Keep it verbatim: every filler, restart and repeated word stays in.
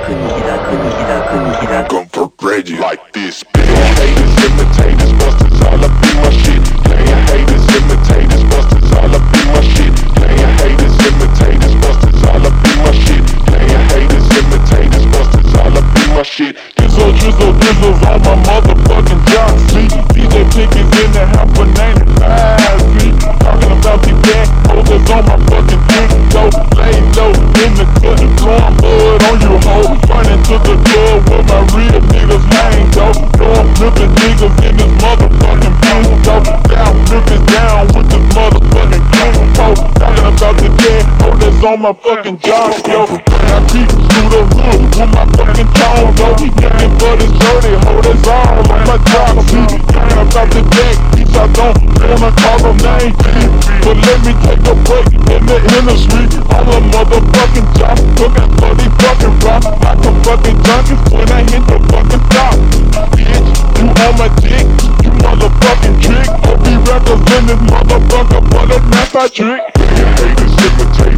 Comfort Reggie like this. Playing haters, imitators, busters, all up in my shit. Playing haters, imitators, busters, all up in my shit. Playing haters, imitators, busters, all up in my shit. Playing haters, imitators, busters, all up in my shit. Drizzle, drizzle, drizzles on my motherfucking jock seat. D J Pickens in the house, banana five feet. Talking about the back holders on my fucking dick. Go lay low in the cut, blowing mud on you hoe. Running to the club where my real niggas hang, though. Know I'm flipping niggas in this motherfucking bitch, though. Down, flipping down with this motherfucking king, though. Talking about the dead holders on my fucking job, yo. I keep through the hood with my fucking tone, though. Looking for this dirty holders all on my job, see. Talking about the dead piece, I don't wanna call them names, but let me take a break in the industry. All the motherfucking job, looking for these fucking rocks. Like a fucking junkies when I hit the fucking top. Bitch, you on my dick, you motherfucking trick. O B rappers in this motherfucker, but it's not my trick. Haters imitate.